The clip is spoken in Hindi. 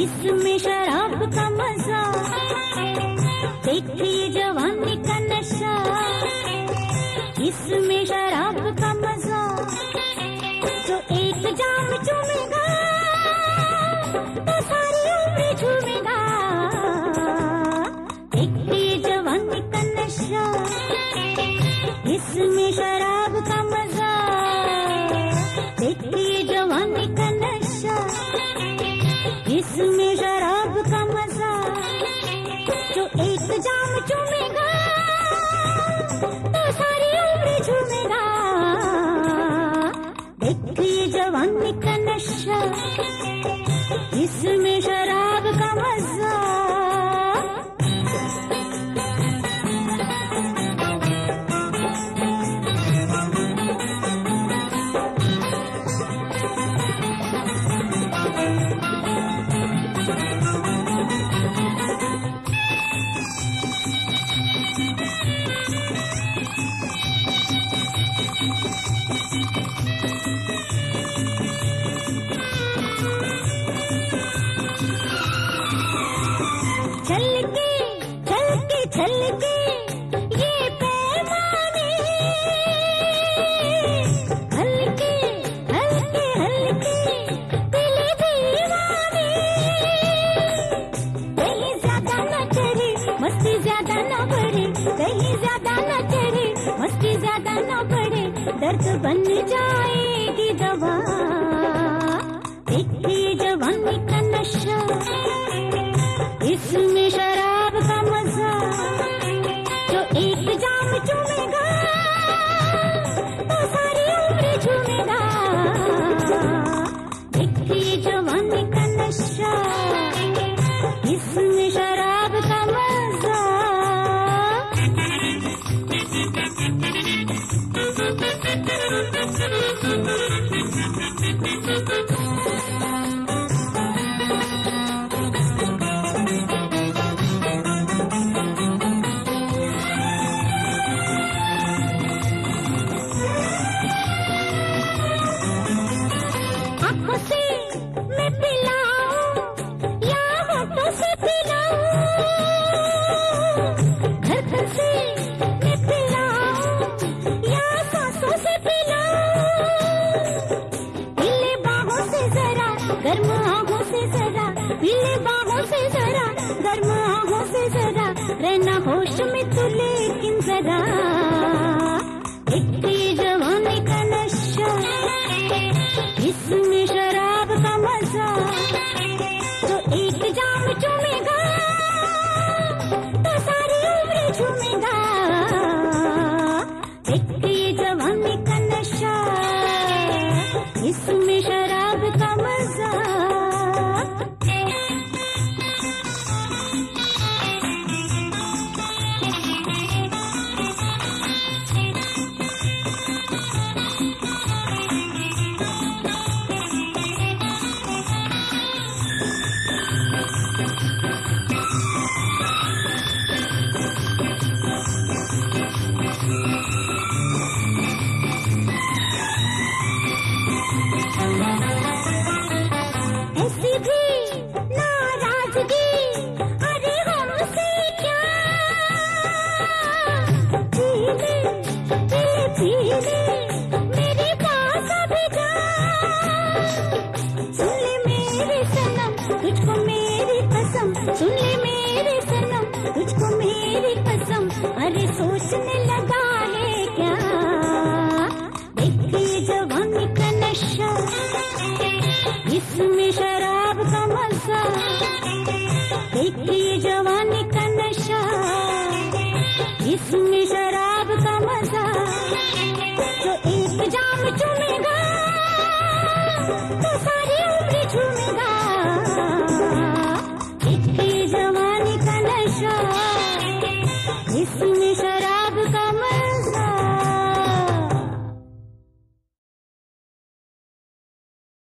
इसमें शराब का मजा, देखिए जवानी का नशा, इसमें शराब का मजा, जो एक जाम चूमेगा तो सारी उम्र झूमेगा। देखिए जवानी का नशा, इसमें शराब का मजा, देखिए जवानी का नशा, इसमें शराब का मजा, जो एक जाम चूमेगा तो सारी उम्र झूमेगा। देखिए जवानी का नशा, इसमें शराब का मजा। चल के ये पैमाने, हल्के हल्के हल्के दिल दीवाने, कहीं ज्यादा न चढ़े मस्ती ज्यादा न बढ़े, कहीं ज्यादा न चढ़े मस्ती ज्यादा न बढ़े, दर्द बन जाएगी दवा। देखिए जवानी का नशा, इसमें शराब का मजा, जो एक जाम चूमेगा तो सारी उम्र झूमेगा। देखिए जवानी का नशा, इसमें शराब का मजा। मैं पिलाऊं या होठों से पिलाऊं, घर घर से मैं पिलाऊं या सांसों से पिलाऊं। पीले बाहों से जरा गर्म आंखों से जरा, पीले बाहों से जरा गर्म आंखों से जरा, रहना होश में तू लेकिन जरा। देखिए जवानी का नशा, इसमें शराब का मजा, जो एक जाम चूमेगा तो सारी उम्र झूमेगा। देखिए जवानी का नशा, इसमें शराब का मजा। ऐसी भी नाराजगी, अरे हमसे क्या, पीले पीले पीले मेरे पास अभी जा। सुन ले मेरे सनम तुझको मेरी कसम, सुन ले मेरे सनम तुझको मेरी कसम, अरे सोचने लगा है क्या। देखिए जवानी का नशा, इसमें शराब का मजा। देखिए जवानी का नशा, इसमें शराब का मजा, जो एक जाम चूमेगा तो सारी उम्र झूमेगा। देखिए जवानी का नशा, इसमें